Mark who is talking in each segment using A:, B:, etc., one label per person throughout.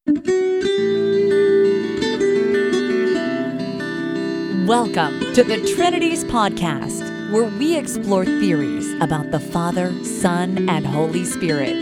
A: Welcome to the Trinities Podcast, where we explore theories about the Father, Son, and Holy Spirit.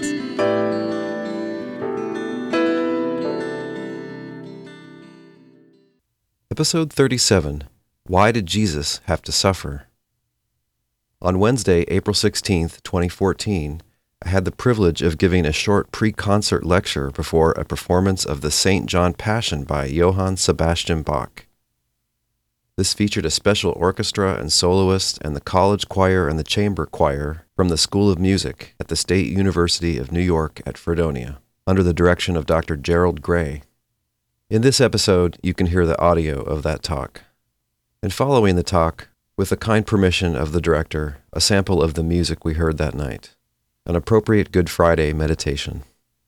B: Episode 37, Why Did Jesus Have to Suffer? On Wednesday, April 16th, 2014, I had the privilege of giving a short pre-concert lecture before a performance of the St. John Passion by Johann Sebastian Bach. This featured a special orchestra and soloist and the college choir and the chamber choir from the School of Music at the State University of New York at Fredonia, under the direction of Dr. Gerald Gray. In this episode, you can hear the audio of that talk. And following the talk, with the kind permission of the director, a sample of the music we heard that night, an appropriate Good Friday meditation.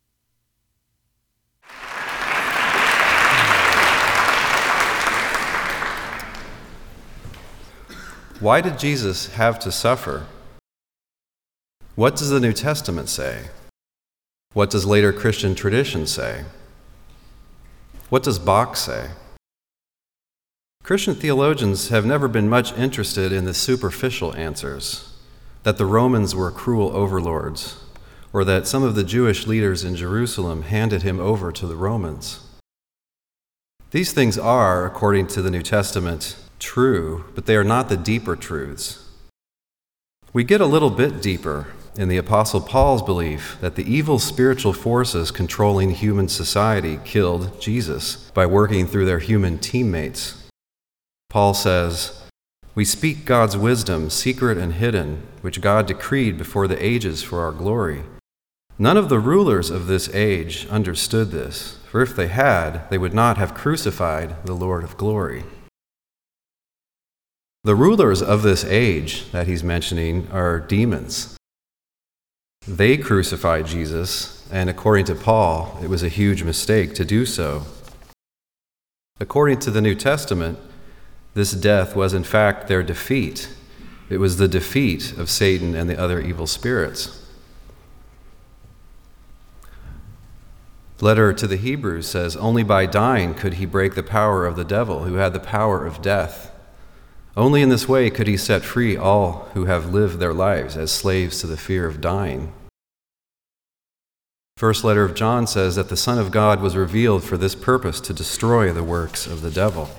B: Why did Jesus have to suffer? What does the New Testament say? What does later Christian tradition say? What does Bach say? Christian theologians have never been much interested in the superficial answers, that the Romans were cruel overlords, or that some of the Jewish leaders in Jerusalem handed him over to the Romans. These things are, according to the New Testament, true, but they are not the deeper truths. We get a little bit deeper in the Apostle Paul's belief that the evil spiritual forces controlling human society killed Jesus by working through their human teammates. Paul says, "We speak God's wisdom, secret and hidden, which God decreed before the ages for our glory. None of the rulers of this age understood this, for if they had, they would not have crucified the Lord of glory." The rulers of this age that he's mentioning are demons. They crucified Jesus, and according to Paul, it was a huge mistake to do so. According to the New Testament, this death was in fact their defeat. It was the defeat of Satan and the other evil spirits. The letter to the Hebrews says, "Only by dying could he break the power of the devil, who had the power of death. Only in this way could he set free all who have lived their lives as slaves to the fear of dying." First letter of John says that the Son of God was revealed for this purpose, to destroy the works of the devil.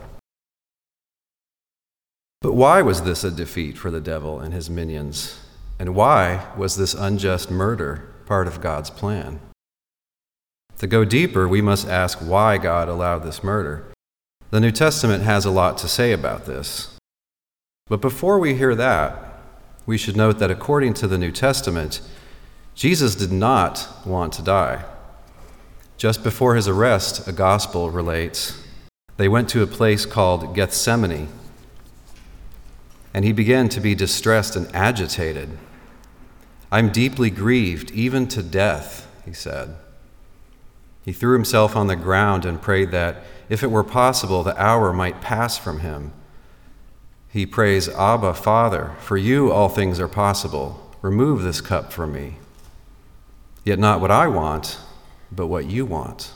B: But why was this a defeat for the devil and his minions? And why was this unjust murder part of God's plan? To go deeper, we must ask why God allowed this murder. The New Testament has a lot to say about this. But before we hear that, we should note that according to the New Testament, Jesus did not want to die. Just before his arrest, a gospel relates, they went to a place called Gethsemane, and he began to be distressed and agitated. "I'm deeply grieved, even to death," he said. He threw himself on the ground and prayed that, if it were possible, the hour might pass from him. He prays, "Abba, Father, for you all things are possible. Remove this cup from me. Yet not what I want, but what you want."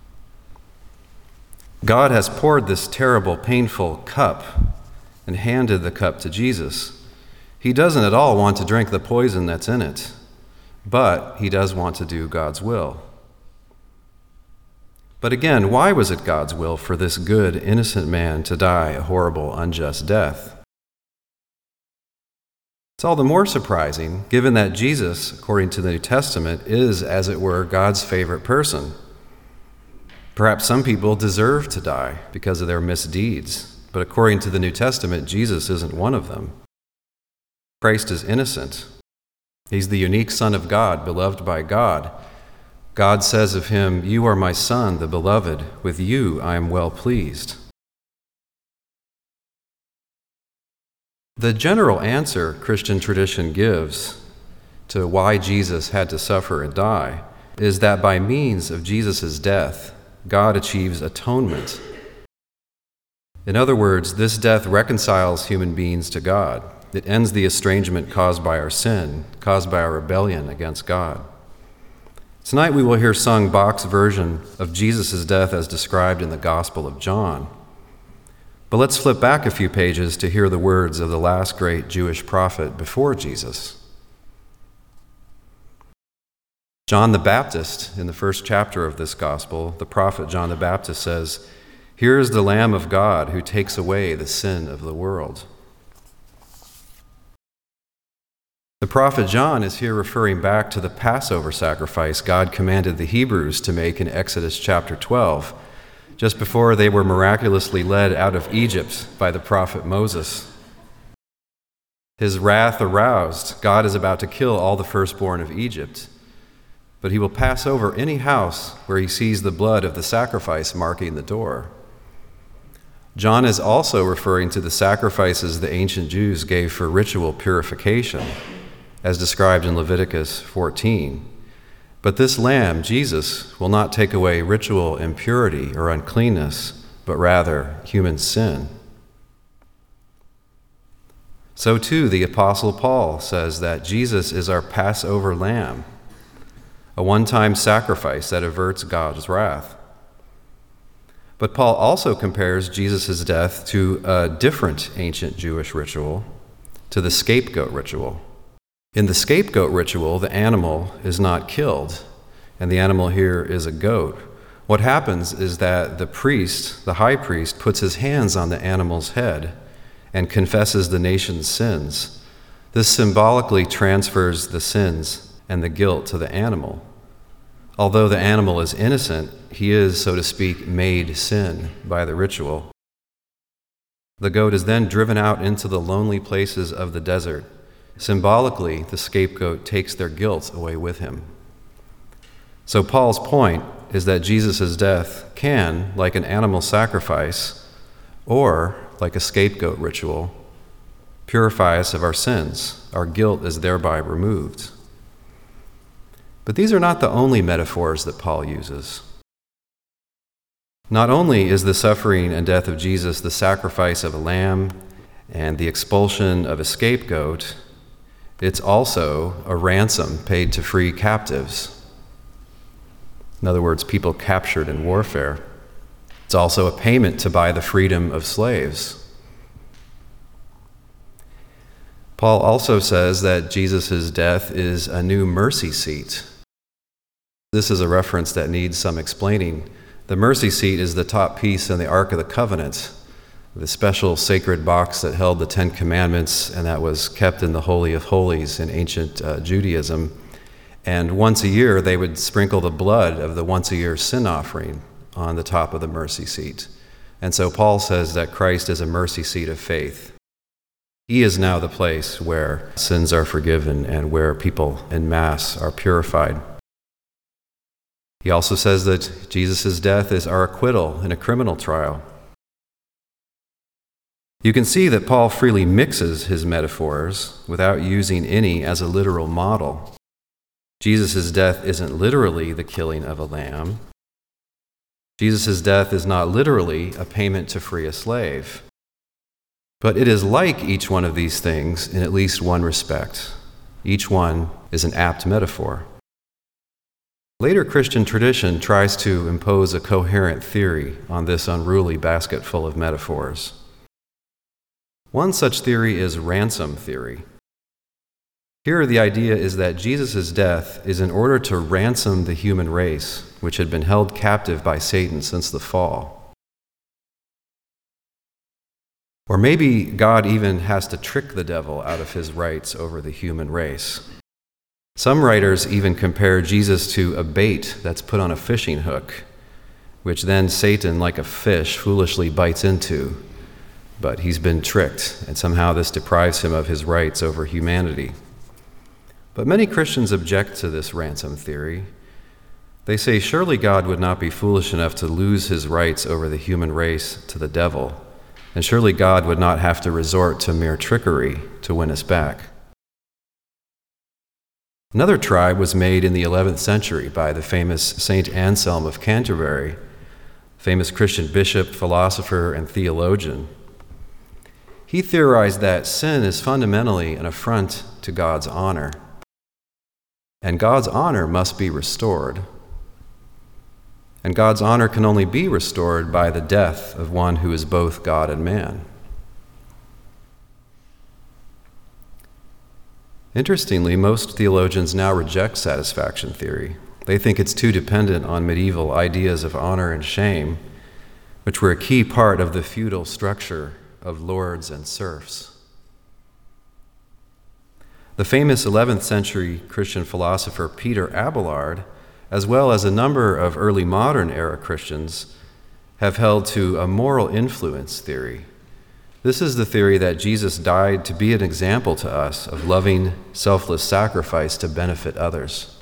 B: God has poured this terrible, painful cup and handed the cup to Jesus. He doesn't at all want to drink the poison that's in it, but he does want to do God's will. But again, why was it God's will for this good, innocent man to die a horrible, unjust death? It's all the more surprising, given that Jesus, according to the New Testament, is, as it were, God's favorite person. Perhaps some people deserve to die because of their misdeeds, but according to the New Testament, Jesus isn't one of them. Christ is innocent. He's the unique Son of God, beloved by God. God says of him, "You are my Son, the beloved. With you I am well pleased." The general answer Christian tradition gives to why Jesus had to suffer and die is that by means of Jesus' death, God achieves atonement. In other words, this death reconciles human beings to God. It ends the estrangement caused by our sin, caused by our rebellion against God. Tonight we will hear sung Bach's version of Jesus' death as described in the Gospel of John. But let's flip back a few pages to hear the words of the last great Jewish prophet before Jesus. John the Baptist, in the first chapter of this Gospel, the prophet John the Baptist says, "Here is the Lamb of God who takes away the sin of the world." The prophet John is here referring back to the Passover sacrifice God commanded the Hebrews to make in Exodus chapter 12, just before they were miraculously led out of Egypt by the prophet Moses. His wrath aroused, God is about to kill all the firstborn of Egypt, but he will pass over any house where he sees the blood of the sacrifice marking the door. John is also referring to the sacrifices the ancient Jews gave for ritual purification, as described in Leviticus 14. But this Lamb, Jesus, will not take away ritual impurity or uncleanness, but rather human sin. So too, the Apostle Paul says that Jesus is our Passover lamb, a one-time sacrifice that averts God's wrath. But Paul also compares Jesus' death to a different ancient Jewish ritual, to the scapegoat ritual. In the scapegoat ritual, the animal is not killed, and the animal here is a goat. What happens is that the priest, the high priest, puts his hands on the animal's head and confesses the nation's sins. This symbolically transfers the sins and the guilt to the animal. Although the animal is innocent, he is, so to speak, made sin by the ritual. The goat is then driven out into the lonely places of the desert. Symbolically, the scapegoat takes their guilt away with him. So Paul's point is that Jesus' death can, like an animal sacrifice, or like a scapegoat ritual, purify us of our sins. Our guilt is thereby removed. But these are not the only metaphors that Paul uses. Not only is the suffering and death of Jesus the sacrifice of a lamb and the expulsion of a scapegoat, it's also a ransom paid to free captives. In other words, people captured in warfare. It's also a payment to buy the freedom of slaves. Paul also says that Jesus' death is a new mercy seat. This is a reference that needs some explaining. The mercy seat is the top piece in the Ark of the Covenant, the special sacred box that held the Ten Commandments and that was kept in the Holy of Holies in ancient Judaism. And once a year, they would sprinkle the blood of the once-a-year sin offering on the top of the mercy seat. And so Paul says that Christ is a mercy seat of faith. He is now the place where sins are forgiven and where people en masse are purified. He also says that Jesus' death is our acquittal in a criminal trial. You can see that Paul freely mixes his metaphors without using any as a literal model. Jesus' death isn't literally the killing of a lamb. Jesus' death is not literally a payment to free a slave. But it is like each one of these things in at least one respect. Each one is an apt metaphor. Later Christian tradition tries to impose a coherent theory on this unruly basket full of metaphors. One such theory is ransom theory. Here the idea is that Jesus' death is in order to ransom the human race, which had been held captive by Satan since the fall. Or maybe God even has to trick the devil out of his rights over the human race. Some writers even compare Jesus to a bait that's put on a fishing hook, which then Satan, like a fish, foolishly bites into. But he's been tricked, and somehow this deprives him of his rights over humanity. But many Christians object to this ransom theory. They say, surely God would not be foolish enough to lose his rights over the human race to the devil, and surely God would not have to resort to mere trickery to win us back. Another try was made in the 11th century by the famous Saint Anselm of Canterbury, famous Christian bishop, philosopher, and theologian. He theorized that sin is fundamentally an affront to God's honor. and God's honor must be restored. And God's honor can only be restored by the death of one who is both God and man. Interestingly, most theologians now reject satisfaction theory. They think it's too dependent on medieval ideas of honor and shame, which were a key part of the feudal structure of lords and serfs. The famous 11th century Christian philosopher Peter Abelard, as well as a number of early modern era Christians, have held to a moral influence theory. This is the theory that Jesus died to be an example to us of loving, selfless sacrifice to benefit others.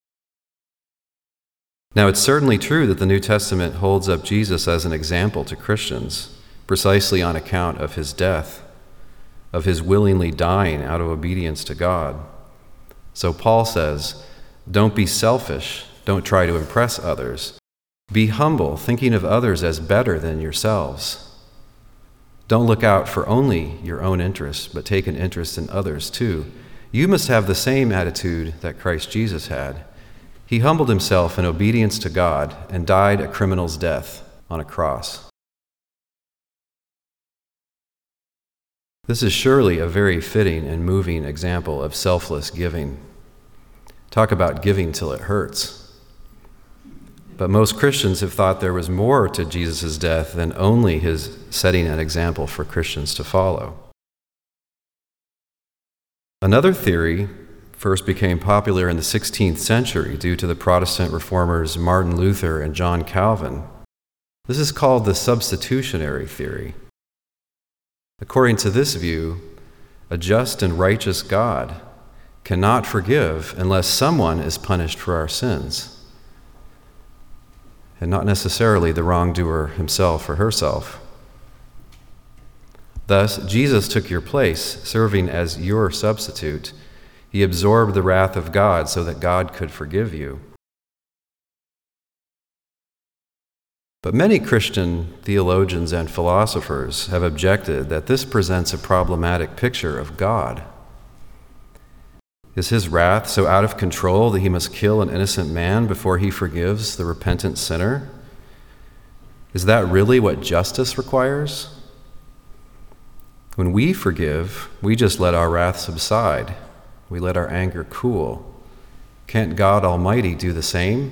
B: Now, it's certainly true that the New Testament holds up Jesus as an example to Christians, precisely on account of his death, of his willingly dying out of obedience to God. So Paul says, don't be selfish, don't try to impress others. Be humble, thinking of others as better than yourselves. Don't look out for only your own interests, but take an interest in others too. You must have the same attitude that Christ Jesus had. He humbled himself in obedience to God and died a criminal's death on a cross. This is surely a very fitting and moving example of selfless giving. Talk about giving till it hurts. But most Christians have thought there was more to Jesus' death than only his setting an example for Christians to follow. Another theory first became popular in the 16th century due to the Protestant reformers Martin Luther and John Calvin. This is called the substitutionary theory. According to this view, a just and righteous God cannot forgive unless someone is punished for our sins, and not necessarily the wrongdoer himself or herself. Thus, Jesus took your place, serving as your substitute. He absorbed the wrath of God so that God could forgive you. But many Christian theologians and philosophers have objected that this presents a problematic picture of God. Is his wrath so out of control that he must kill an innocent man before he forgives the repentant sinner? Is that really what justice requires? When we forgive, we just let our wrath subside. We let our anger cool. Can't God Almighty do the same?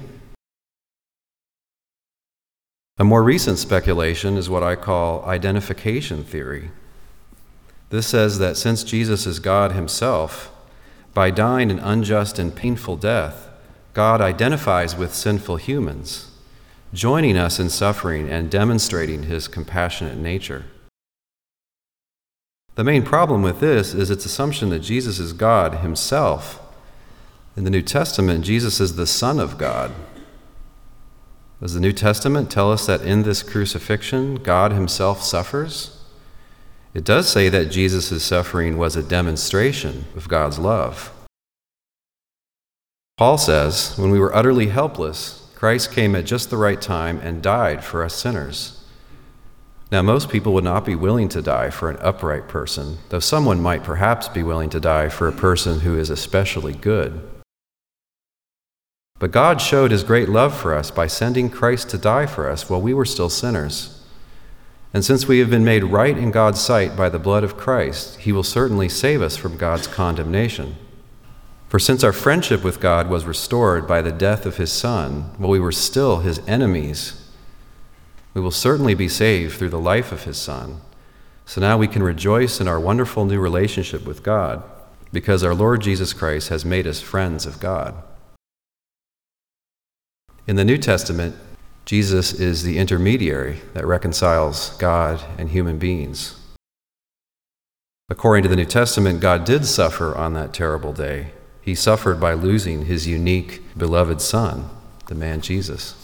B: A more recent speculation is what I call identification theory. This says that since Jesus is God himself, by dying an unjust and painful death, God identifies with sinful humans, joining us in suffering and demonstrating his compassionate nature. The main problem with this is its assumption that Jesus is God himself. In the New Testament, Jesus is the Son of God. Does the New Testament tell us that in this crucifixion, God himself suffers? It does say that Jesus' suffering was a demonstration of God's love. Paul says, when we were utterly helpless, Christ came at just the right time and died for us sinners. Now, most people would not be willing to die for an upright person, though someone might perhaps be willing to die for a person who is especially good. But God showed his great love for us by sending Christ to die for us while we were still sinners. And since we have been made right in God's sight by the blood of Christ, he will certainly save us from God's condemnation. For since our friendship with God was restored by the death of his Son, while we were still his enemies, we will certainly be saved through the life of his Son. So now we can rejoice in our wonderful new relationship with God, because our Lord Jesus Christ has made us friends of God. In the New Testament, Jesus is the intermediary that reconciles God and human beings. According to the New Testament, God did suffer on that terrible day. He suffered by losing his unique, beloved Son, the man Jesus.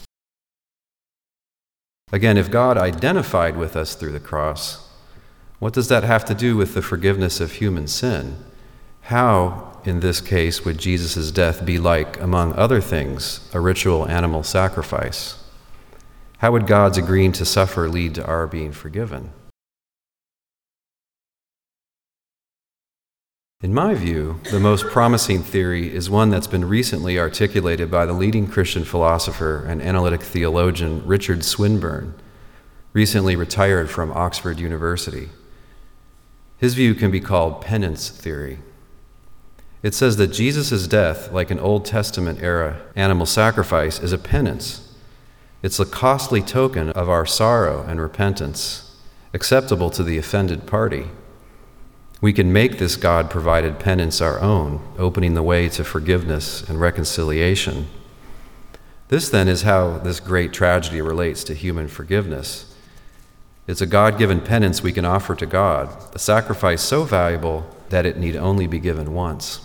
B: Again, if God identified with us through the cross, what does that have to do with the forgiveness of human sin? How, in this case, would Jesus' death be like, among other things, a ritual animal sacrifice? How would God's agreeing to suffer lead to our being forgiven? In my view, the most promising theory is one that's been recently articulated by the leading Christian philosopher and analytic theologian Richard Swinburne, recently retired from Oxford University. His view can be called penance theory. It says that Jesus' death, like an Old Testament-era animal sacrifice, is a penance. It's a costly token of our sorrow and repentance, acceptable to the offended party. We can make this God-provided penance our own, opening the way to forgiveness and reconciliation. This, then, is how this great tragedy relates to human forgiveness. It's a God-given penance we can offer to God, a sacrifice so valuable that it need only be given once.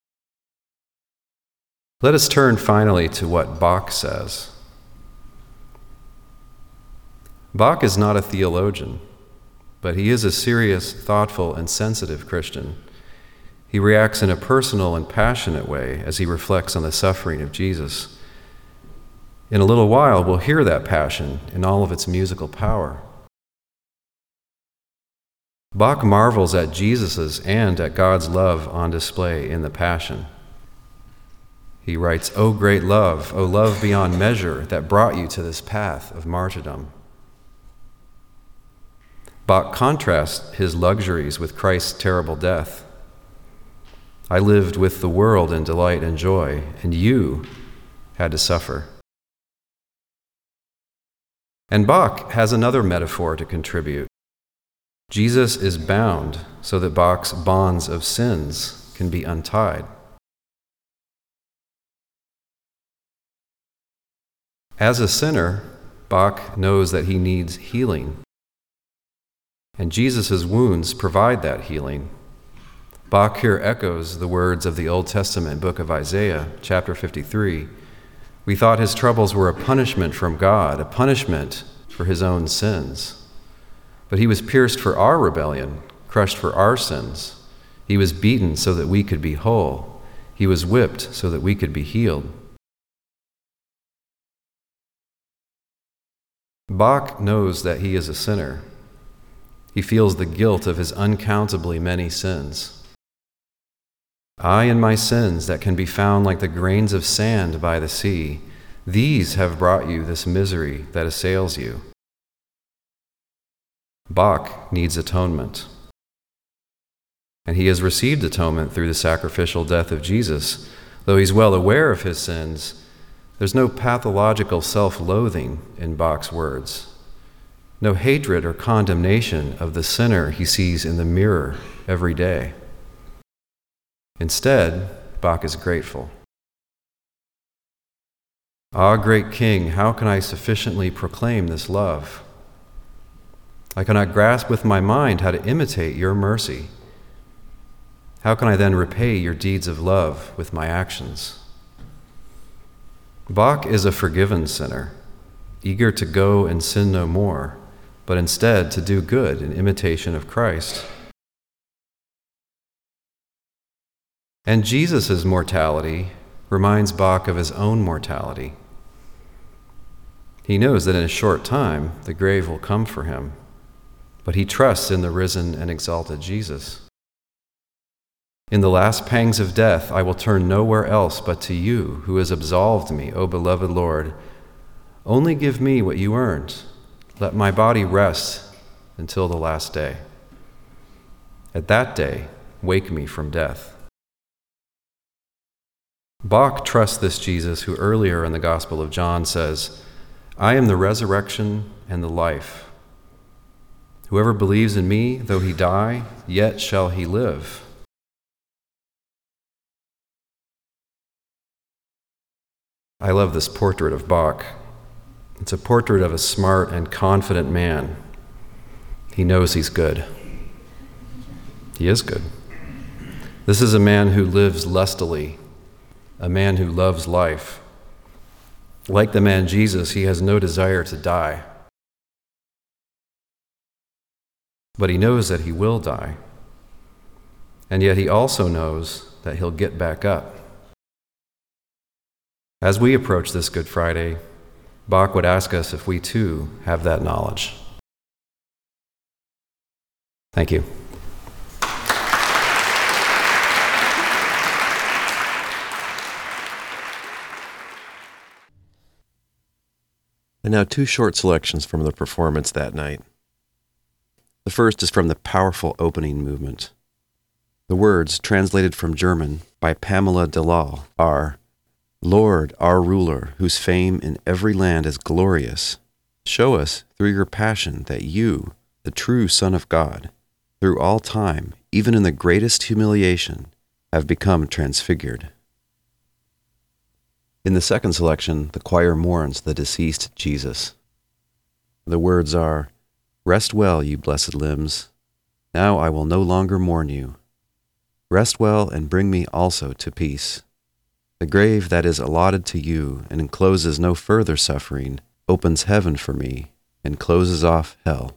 B: Let us turn finally to what Bach says. Bach is not a theologian, but he is a serious, thoughtful, and sensitive Christian. He reacts in a personal and passionate way as he reflects on the suffering of Jesus. In a little while, we'll hear that passion in all of its musical power. Bach marvels at Jesus's and at God's love on display in the Passion. He writes, "O great love, O love beyond measure that brought you to this path of martyrdom." Bach contrasts his luxuries with Christ's terrible death. I lived with the world in delight and joy, and you had to suffer. And Bach has another metaphor to contribute. Jesus is bound so that Bach's bonds of sins can be untied. As a sinner, Bach knows that he needs healing. And Jesus' wounds provide that healing. Bach here echoes the words of the Old Testament book of Isaiah, chapter 53. We thought his troubles were a punishment from God, a punishment for his own sins. But he was pierced for our rebellion, crushed for our sins. He was beaten so that we could be whole. He was whipped so that we could be healed. Bach knows that he is a sinner. He feels the guilt of his uncountably many sins. I and my sins that can be found like the grains of sand by the sea, these have brought you this misery that assails you. Bach needs atonement. And he has received atonement through the sacrificial death of Jesus. Though he's well aware of his sins, there's no pathological self-loathing in Bach's words. No hatred or condemnation of the sinner he sees in the mirror every day. Instead, Bach is grateful. Ah, great King, how can I sufficiently proclaim this love? I cannot grasp with my mind how to imitate your mercy. How can I then repay your deeds of love with my actions? Bach is a forgiven sinner, eager to go and sin no more, but instead to do good in imitation of Christ. And Jesus' mortality reminds Bach of his own mortality. He knows that in a short time the grave will come for him, but he trusts in the risen and exalted Jesus. In the last pangs of death, I will turn nowhere else but to you, who has absolved me, O beloved Lord. Only give me what you earned. Let my body rest until the last day. At that day, wake me from death. Bach trusts this Jesus who earlier in the Gospel of John says, I am the resurrection and the life. Whoever believes in me, though he die, yet shall he live. I love this portrait of Bach. It's a portrait of a smart and confident man. He knows he's good. He is good. This is a man who lives lustily, a man who loves life. Like the man Jesus, he has no desire to die. But he knows that he will die. And yet he also knows that he'll get back up. As we approach this Good Friday, Bach would ask us if we too have that knowledge. Thank you.
C: And now 2 short selections from the performance that night. The first is from the powerful opening movement. The words, translated from German by Pamela Delal, are, "Lord, our ruler, whose fame in every land is glorious, show us through your passion that you, the true Son of God, through all time, even in the greatest humiliation, have become transfigured." In the second selection, the choir mourns the deceased Jesus. The words are, "Rest well, you blessed limbs. Now I will no longer mourn you. Rest well and bring me also to peace. The grave that is allotted to you and encloses no further suffering opens heaven for me and closes off hell."